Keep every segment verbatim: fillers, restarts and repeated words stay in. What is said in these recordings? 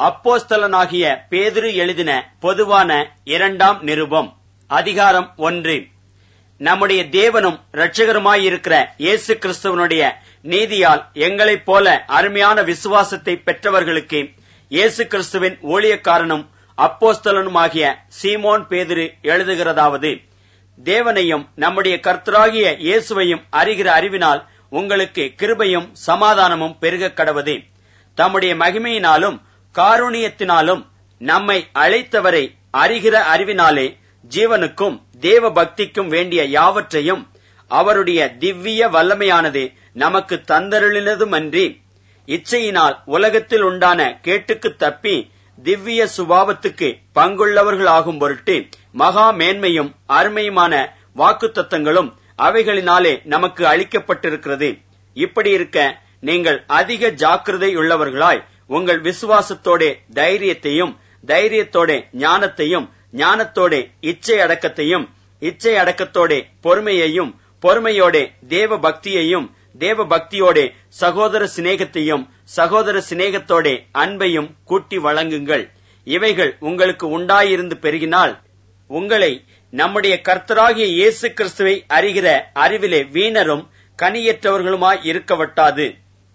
அப்போஸ்தலனாகிய பேதுரு எழுதின பொதுவான இரண்டாம் நிருபம். அதிகாரம் ஒன்று. நம்முடைய தேவனும் இரட்சகருமாயிருக்கிற இயேசு கிறிஸ்துவனுடைய நீதியால் எங்களைப் போல அருமையான விசுவாசத்தை பெற்றவர்களுக்கு இயேசு கிறிஸ்துவின் ஊழியக்காரனும் அப்போஸ்தலனுமாகிய சீமோன் பேதுரு எழுதுகிறதாவது: தேவனையும் நம்முடைய கர்த்தராகிய இயேசுவையும் அறிகிற அறிவினால் உங்களுக்கு கிருபையும் சமாதானமும் பெருகக் கடவது. தம்முடைய மகிமையினாலும் காருணியத்தினாலும் நம்மை அழைத்தவரை அறிகிற அறிவினாலே ஜீவனுக்கும் தேவ பக்திக்கும் வேண்டிய யாவற்றையும் அவருடைய திவ்ய வல்லமையானது நமக்கு தந்தருளினதுமன்றி, இச்சையினால் உலகத்தில் உண்டான கேட்டுக்கு தப்பி திவ்ய சுபாவத்துக்கு பங்குள்ளவர்களாகும் பொருட்டு மகா மேன்மையும் அருமையுமான வாக்குத்தத்தங்களும் அவைகளினாலே நமக்கு அளிக்கப்பட்டிருக்கிறது. இப்படி இருக்க நீங்கள் அதிக ஜாக்கிரதையுள்ளவர்களாய் உங்கள் விசுவாசத்தோட தைரியத்தையும், தைரியத்தோட ஞானத்தையும், ஞானத்தோட இச்சை அடக்கத்தையும், இச்சை அடக்கத்தோட பொறுமையையும், பொறுமையோட தேவ பக்தியையும், தேவ பக்தியோட சகோதர சிநேகத்தையும், சகோதர சிநேகத்தோட அன்பையும் கூட்டி வழங்குங்கள். இவைகள் உங்களுக்கு உண்டாயிருந்து பெருகினால் உங்களை நம்முடைய கர்த்தராகிய இயேசு கிறிஸ்துவை அறிகிற அறிவிலே வீணரும் கனியற்றவர்களுமாய் இருக்கவட்டாது.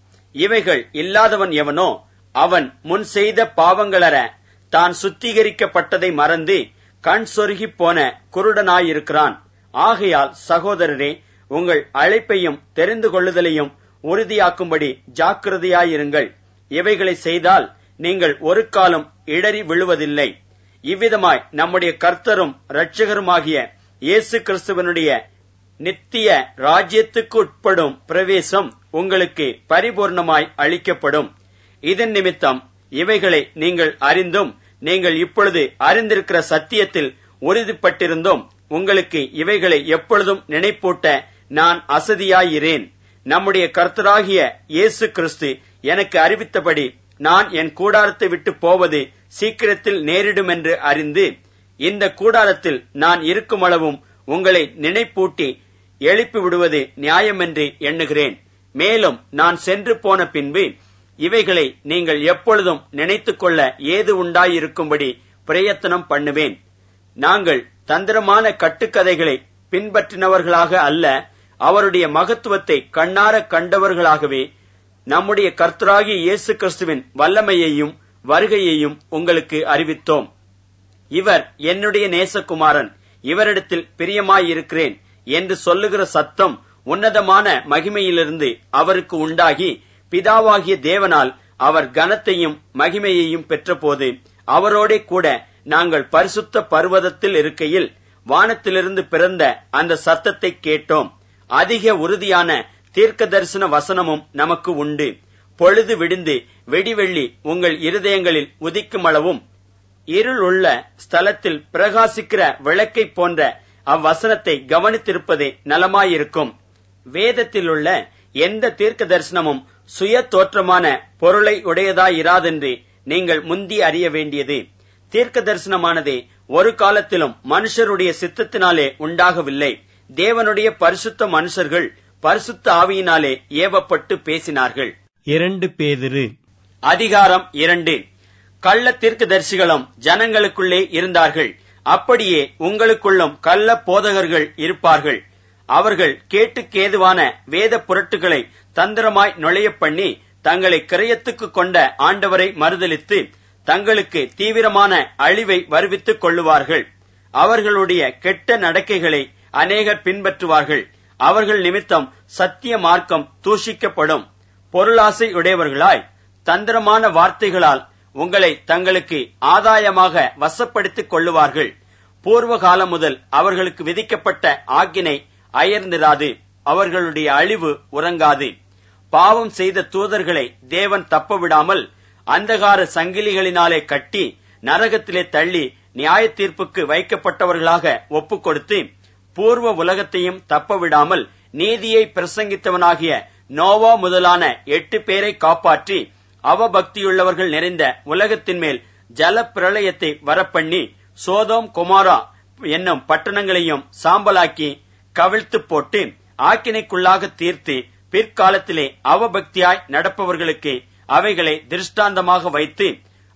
இவைகள் இல்லாதவன் எவனோ அவன் முன் செய்த பாவங்களற தான் சுத்திகரிக்கப்பட்டதை மறந்து கண் சொருகி போன குருடனாயிருக்கிறான். ஆகையால் சகோதரரே, உங்கள் அழைப்பையும் தெரிந்து கொள்ளுதலையும் உறுதியாக்கும்படி ஜாக்கிரதையாயிருங்கள். இவைகளை செய்தால் நீங்கள் ஒரு காலம் இடறி விழுவதில்லை. இவ்விதமாய் நம்முடைய கர்த்தரும் இரட்சகருமாகிய இயேசு கிறிஸ்துவனுடைய நித்திய ராஜ்யத்துக்கு உட்படும் பிரவேசம் உங்களுக்கு பரிபூர்ணமாய் அளிக்கப்படும். இதன் நிமித்தம் இவைகளை நீங்கள் அறிந்தும், நீங்கள் இப்பொழுது அறிந்திருக்கிற சத்தியத்தில் உறுதிப்பட்டிருந்தும், உங்களுக்கு இவைகளை எப்பொழுதும் நினைப்பூட்ட நான் அசதியாயிரேன். நம்முடைய கர்த்தராகிய இயேசு கிறிஸ்து எனக்கு அறிவித்தபடி நான் என் கூடாரத்தை விட்டு போவது சீக்கிரத்தில் நேரிடும் என்று அறிந்து, இந்த கூடாரத்தில் நான் இருக்கும் அளவும் உங்களை நினைப்பூட்டி எழுப்பி விடுவது நியாயமென்று எண்ணுகிறேன். மேலும் நான் சென்று போன பின்பு இவைகளை நீங்கள் எப்பொழுதும் நினைத்துக் கொள்ள ஏது உண்டாயிருக்கும்படி பிரயத்தனம் பண்ணுவேன். நாங்கள் தந்திரமான கட்டுக்கதைகளை பின்பற்றினவர்களாக அல்ல, அவருடைய மகத்துவத்தை கண்ணார கண்டவர்களாகவே நம்முடைய கர்த்தராகிய இயேசு கிறிஸ்துவின் வல்லமையையும் வருகையையும் உங்களுக்கு அறிவித்தோம். இவர் என்னுடைய நேசகுமாரன், இவரிடத்தில் பிரியமாயிருக்கிறேன் என்று சொல்லுகிற சத்தம் உன்னதமான மகிமையிலிருந்து அவருக்கு உண்டாகி, பிதாவாகிய தேவனால் அவர் கனத்தையும் மகிமையையும் பெற்றபோது அவரோடே கூட நாங்கள் பரிசுத்த பர்வதத்தில் இருக்கையில் வானத்திலிருந்து பிறந்த அந்த சத்தத்தை கேட்டோம். அதிக உறுதியான தீர்க்க தரிசன வசனமும் நமக்கு உண்டு. பொழுது விடிந்து வெடிவெள்ளி உங்கள் இருதயங்களில் உதிக்கும் அளவும் இருள் உள்ள ஸ்தலத்தில் பிரகாசிக்கிற விளக்கை போன்ற அவ்வசனத்தை கவனித்திருப்பதே நலமாயிருக்கும். வேதத்தில் உள்ள எந்த தீர்க்க தரிசனமும் சுய தோற்றமான பொருளை உடையதாயிராதென்று நீங்கள் முந்தி அறிய வேண்டியது. தீர்க்க தரிசனமானதே ஒரு காலத்திலும் மனுஷருடைய சித்தத்தினாலே உண்டாகவில்லை. தேவனுடைய பரிசுத்த மனுஷர்கள் பரிசுத்த ஆவியினாலே ஏவப்பட்டு பேசினார்கள். இரண்டு பேதுரு அதிகாரம் இரண்டு. கள்ள தீர்க்கதரிசிகளும் ஜனங்களுக்குள்ளே இருந்தார்கள். அப்படியே உங்களுக்குள்ளும் கள்ள போதகர்கள் இருப்பார்கள். அவர்கள் கேட்டுக்கேதுவான வேத புரட்டுகளை தந்திரமாய் நுழைய பண்ணி தங்களை கிரயத்துக்கு கொண்ட ஆண்டவரை மறுதலித்து தங்களுக்கு தீவிரமான அழிவை வருவித்துக் கொள்ளுவார்கள். அவர்களுடைய கெட்ட நடக்கைகளை அநேகர் பின்பற்றுவார்கள். அவர்கள் நிமித்தம் சத்திய மார்க்கம் தூஷிக்கப்படும். பொருளாசை உடையவர்களாய் தந்திரமான வார்த்தைகளால் உங்களை தங்களுக்கு ஆதாயமாக வசப்படுத்திக் கொள்ளுவார்கள். பூர்வ காலம் முதல் அவர்களுக்கு விதிக்கப்பட்ட ஆக்கினை அயர்ந்திராது, அவர்களுடைய அழிவு உறங்காது. பாவம் செய்த தூதர்களை தேவன் தப்பவிடாமல் அந்தகார சங்கிலிகளினாலே கட்டி நரகத்திலே தள்ளி நியாய தீர்ப்புக்கு வைக்கப்பட்டவர்களாக ஒப்புக் கொடுத்து, பூர்வ உலகத்தையும் தப்பவிடாமல் நீதியை பிரசங்கித்தவனாகிய நோவா முதலான எட்டு பேரை காப்பாற்றி அவபக்தியுள்ளவர்கள் நிறைந்த உலகத்தின் மேல் ஜல பிரளயத்தை வரப்பண்ணி சோதோம் கொமாரா என்னும் பட்டணங்களையும் சாம்பலாக்கி கவிழ்த்து போட்டு ஆக்கினைக்குள்ளாக தீர்த்து பிற்காலத்திலே அவபக்தியாய் நடப்பவர்களுக்கு அவைகளை திருஷ்டாந்தமாக வைத்து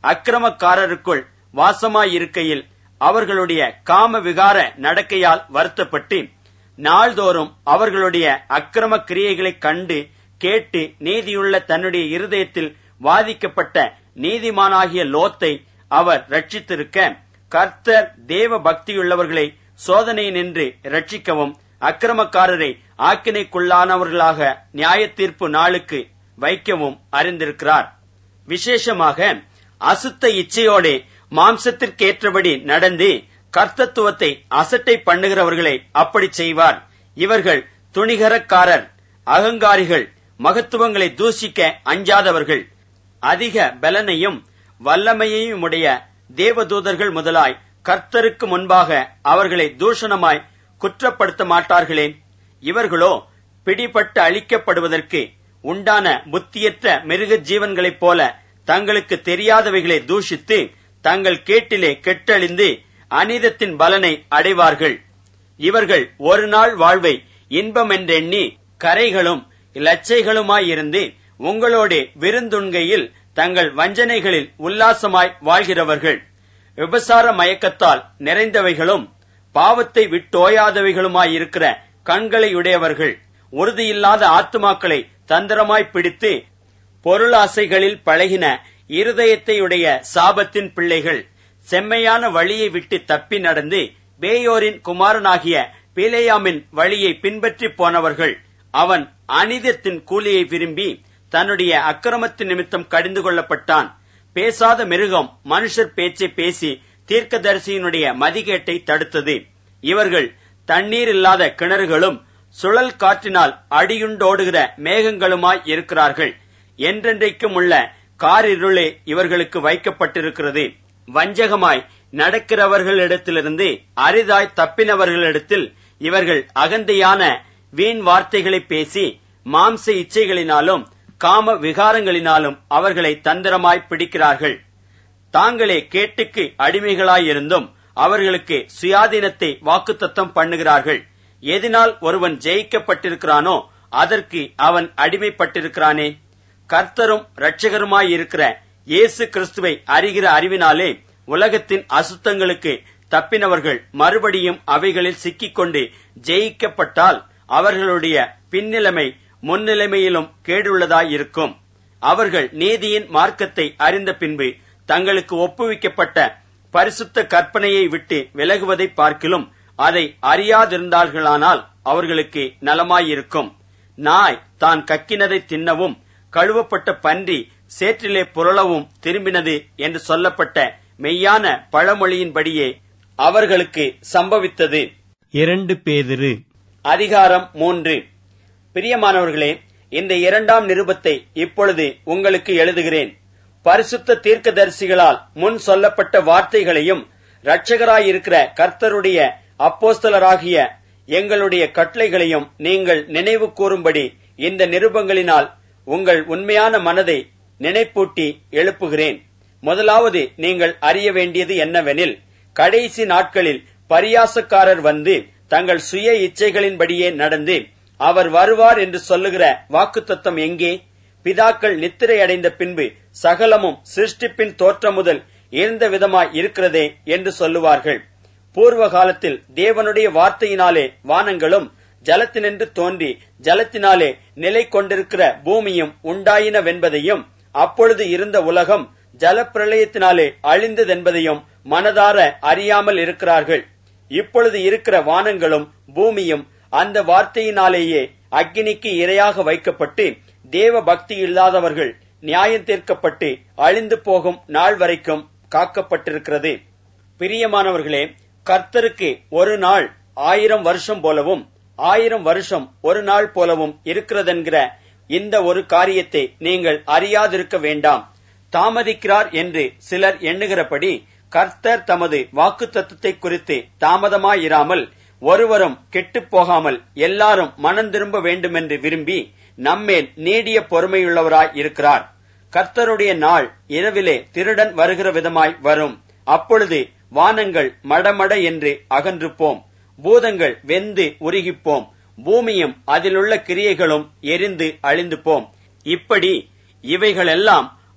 அக்கிரமக்காரருக்குள் வாசமாயிருக்கையில் அவர்களுடைய காம விகார நடக்கையால் வருத்தப்பட்டு நாள்தோறும் அவர்களுடைய அக்கிரம கிரியைகளைக் கண்டு கேட்டு நீதியுள்ள தன்னுடைய இருதயத்தில் வாதிக்கப்பட்ட நீதிமானாகிய லோத்தை அவர் ரட்சித்திருக்க, கர்த்தர் தேவ பக்தியுள்ளவர்களை சோதனையினின்று ரட்சிக்கவும் அக்கிரமக்காரரை ஆக்கினைக்குள்ளானவர்களாக நியாய தீர்ப்பு நாளுக்கு வைக்கவும் அறிந்திருக்கிறார். விசேஷமாக அசுத்த இச்சையோடு மாம்சத்திற்கேற்றபடி நடந்து கர்த்தத்துவத்தை அசட்டை பண்ணுகிறவர்களை அப்படி செய்வார். இவர்கள் துணிகரக்காரர், அகங்காரிகள், மகத்துவங்களை தூஷிக்க அஞ்சாதவர்கள், அதிக பலனையும் வல்லமையையும் உடைய தேவதூதர்கள் முதலாய் கர்த்தருக்கு முன்பாக அவர்களை தூஷணமாய் குற்றப்படுத்த மாட்டார்களே. இவர்களோ பிடிபட்டு அழிக்கப்படுவதற்கு உண்டான புத்தியற்ற மிருக ஜீவன்களைப் போல தங்களுக்கு தெரியாதவைகளை தூஷித்து தங்கள் கேட்டிலே கெட்டழிந்து அநீதத்தின் பலனை அடைவார்கள். இவர்கள் ஒரு நாள் வாழ்வை இன்பம் என்றெண்ணி கரைகளும் லட்சைகளுமாயிருந்து உங்களோடு விருந்துண்கையில் தங்கள் வஞ்சனைகளில் உல்லாசமாய் வாழ்கிறவர்கள். விபசார மயக்கத்தால் நிறைந்தவைகளும் பாவத்தை விட்டோயாதவைகளுமாயிருக்கிற கண்களையுடையவர்கள், உறுதியில்லாத ஆத்துமாக்களை தந்திரமாய் பிடித்து பொருளாசைகளில் பழகின இருதயத்தையுடைய சாபத்தின் பிள்ளைகள், செம்மையான வழியை விட்டு தப்பி நடந்து பேயோரின் குமாரனாகிய பிலேயாமின் வழியை பின்பற்றி போனவர்கள். அவன் அநீதத்தின் கூலியை விரும்பி தன்னுடைய அக்கிரமத்தின் நிமித்தம் கடிந்து கொள்ளப்பட்டான். பேசாத மிருகம் மனுஷர் பேச்சை பேசி தீர்க்கதரிசியினுடைய மதிகேட்டை தடுத்தது. இவர்கள் தண்ணீர் இல்லாத கிணறுகளும் சுழல் காற்றினால் அடியுண்டோடுகிற மேகங்களுமாய் இருக்கிறார்கள். என்றென்றைக்கும் உள்ள காரிருளே இவர்களுக்கு வைக்கப்பட்டிருக்கிறது. வஞ்சகமாய் நடக்கிறவர்களிடத்திலிருந்து அரிதாய் தப்பினவர்களிடத்தில் இவர்கள் அகந்தையான வீண் வார்த்தைகளை பேசி மாம்ச இச்சைகளினாலும் காம விகாரங்களினாலும் அவர்களை தந்திரமாய் பிடிக்கிறார்கள். தாங்களே கேட்டுக்கு அடிமைகளாயிருந்தும் அவர்களுக்கு சுயாதீனத்தை வாக்குத்தத்தம் பண்ணுகிறார்கள். எதனால் ஒருவன் ஜெயிக்கப்பட்டிருக்கிறானோ அதற்கு அவன் அடிமைப்பட்டிருக்கிறானே. கர்த்தரும் இரட்சகருமாயிருக்கிற இயேசு கிறிஸ்துவை அறிகிற அறிவினாலே உலகத்தின் அசுத்தங்களுக்கு தப்பினவர்கள் மறுபடியும் அவைகளில் சிக்கிக்கொண்டு ஜெயிக்கப்பட்டால் அவர்களுடைய பின்னிலைமை முன்னிலைமையிலும் கேடுள்ளதாயிருக்கும். அவர்கள் நீதியின் மார்க்கத்தை அறிந்த பின்பு தங்களுக்கு ஒப்புவிக்கப்பட்ட பரிசுத்த கற்பனையை விட்டு விலகுவதை பார்க்கிலும் அதை அறியாதிருந்தார்களானால் அவர்களுக்கு நலமாயிருக்கும். நாய் தான் கக்கினதை தின்னவும் கழுவப்பட்ட பன்றி சேற்றிலே புரளவும் திரும்பினது என்று சொல்லப்பட்ட மெய்யான பழமொழியின்படியே அவர்களுக்கு சம்பவித்தது. இரண்டு பேதுரு அதிகாரம் மூன்று. பிரியமானவர்களே, இந்த இரண்டாம் நிருபத்தை இப்பொழுது உங்களுக்கு எழுதுகிறேன். பரிசுத்த தீர்க்கதரிசிகளால் முன் சொல்லப்பட்ட வார்த்தைகளையும் இரட்சகராயிருக்கிற கர்த்தருடைய அப்போஸ்தலராகிய எங்களுடைய கட்டளைகளையும் நீங்கள் நினைவு கூறும்படி இந்த நிருபங்களினால் உங்கள் உண்மையான மனதை நினைப்பூட்டி எழுப்புகிறேன். முதலாவது நீங்கள் அறிய வேண்டியது என்னவெனில், கடைசி நாட்களில் பரியாசக்காரர் வந்து தங்கள் சுய இச்சைகளின்படியே நடந்து அவர் வருவார் என்று சொல்லுகிற வாக்குத்தத்தம் எங்கே? பிதாக்கள் நித்திரை அடைந்த பின்பு சகலமும் சிருஷ்டிப்பின் தோற்றம் முதல் இருந்த விதமாய் இருக்கிறதே என்று சொல்லுவார்கள். பூர்வ காலத்தில் தேவனுடைய வார்த்தையினாலே வானங்களும் ஜலத்தினின்று தோன்றி ஜலத்தினாலே நிலை கொண்டிருக்கிற பூமியும் உண்டாயினவென்பதையும் அப்பொழுது இருந்த உலகம் ஜலப்பிரளயத்தினாலே அழிந்ததென்பதையும் மனதார அறியாமல் இருக்கிறார்கள். இப்பொழுது இருக்கிற வானங்களும் பூமியும் அந்த வார்த்தையினாலேயே அக்கினிக்கு இரையாக வைக்கப்பட்டு தேவ பக்தி இல்லாதவர்கள் நியாயம் தீர்க்கப்பட்டு அழிந்து போகும் நாள் வரைக்கும் காக்கப்பட்டிருக்கிறது. பிரியமானவர்களே, கர்த்தருக்கு ஒரு நாள் ஆயிரம் வருஷம் போலவும் ஆயிரம் வருஷம் ஒரு நாள் போலவும் இருக்கிறதென்கிற இந்த ஒரு காரியத்தை நீங்கள் அறியாதிருக்க வேண்டாம். தாமதிக்கிறார் என்று சிலர் எண்ணுகிறபடி கர்த்தர் தமது வாக்குத்தத்தத்தை குறித்து தாமதமாயிராமல் ஒருவரும் கெட்டுப் போகாமல் எல்லாரும் மனம் திரும்ப வேண்டுமென்று விரும்பி நம்மேல் நீடிய பொறுமையுள்ளவராய் இருக்கிறார். கர்த்தருடைய நாள் இரவிலே திருடன் வருகிற விதமாய் வரும். அப்பொழுது வானங்கள் மடமட என்று அகன்று போம், பூதங்கள் வெந்து உருகிப்போம், பூமியும் அதிலுள்ள கிரியைகளும் எரிந்து அழிந்து போம். இப்படி இவைகளெல்லாம்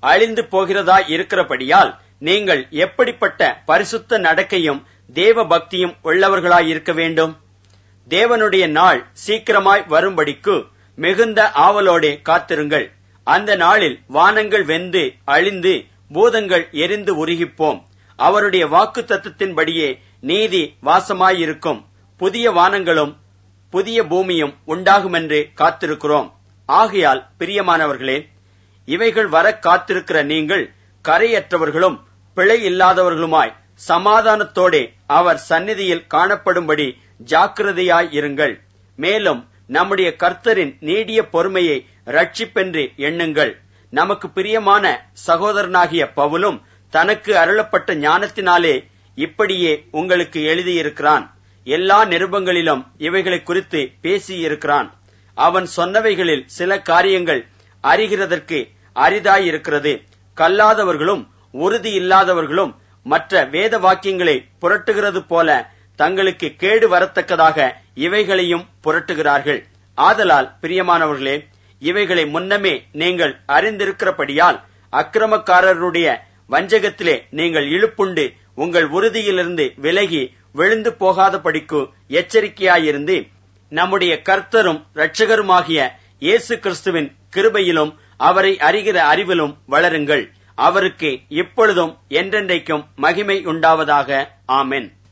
அழிந்து போகிறதா இருக்கிறபடியால் நீங்கள் எப்படிப்பட்ட பரிசுத்த நடக்கையும் தேவ பக்தியும் உள்ளவர்களாயிருக்க வேண்டும். தேவனுடைய நாள் சீக்கிரமாய் வரும்படிக்கு மிகுந்த ஆவலோடே காத்திருங்கள். அந்த நாளில் வானங்கள் வெந்து அழிந்து பூதங்கள் எரிந்து உருகிப்போம். அவருடைய வாக்கு தத்தத்தின்படியே நீதி வாசமாயிருக்கும். புதிய வானங்களும் புதிய பூமியும் உண்டாகுமென்று காத்திருக்கிறோம். ஆகையால் பிரியமானவர்களே, இவைகள் வர காத்திருக்கிற நீங்கள் கரையற்றவர்களும் பிழை இல்லாதவர்களுமாய் சமாதானத்தோடே அவர் சந்நிதியில் காணப்படும்படி ஜாக்கிரதையாயிருங்கள். மேலும் நம்முடைய கர்த்தரின் நீடிய பொறுமையை ரட்சிப்பென்று எண்ணுங்கள். நமக்கு பிரியமான சகோதரனாகிய பவுலும் தனக்கு அருளப்பட்ட ஞானத்தினாலே இப்படியே உங்களுக்கு எழுதியிருக்கிறான். எல்லா நிருபங்களிலும் இவைகளை குறித்து பேசியிருக்கிறான். அவன் சொன்னவைகளில் சில காரியங்கள் அறிகிறதற்கு அரிதாயிருக்கிறது. கல்லாதவர்களும் உறுதி இல்லாதவர்களும் மற்ற வேத வாக்கியங்களை புரட்டுகிறது போல தங்களுக்கு கேடு வரத்தக்கதாக இவைகளையும் புரட்டுகிறார்கள். ஆதலால் பிரியமானவர்களே, இவைகளை முன்னமே நீங்கள் அறிந்திருக்கிறபடியால் அக்கிரமக்காரருடைய வஞ்சகத்திலே நீங்கள் இழுப்புண்டு உங்கள் உறுதியிலிருந்து விலகி விழுந்து போகாதபடிக்கு எச்சரிக்கையாயிருந்து நம்முடைய கர்த்தரும் இரட்சகருமாகிய இயேசு கிறிஸ்துவின் கிருபையிலும் அவரை அறிகிற அறிவிலும் வளருங்கள். அவருக்கு இப்பொழுதும் என்றென்றைக்கும் மகிமை உண்டாவதாக. ஆமென்.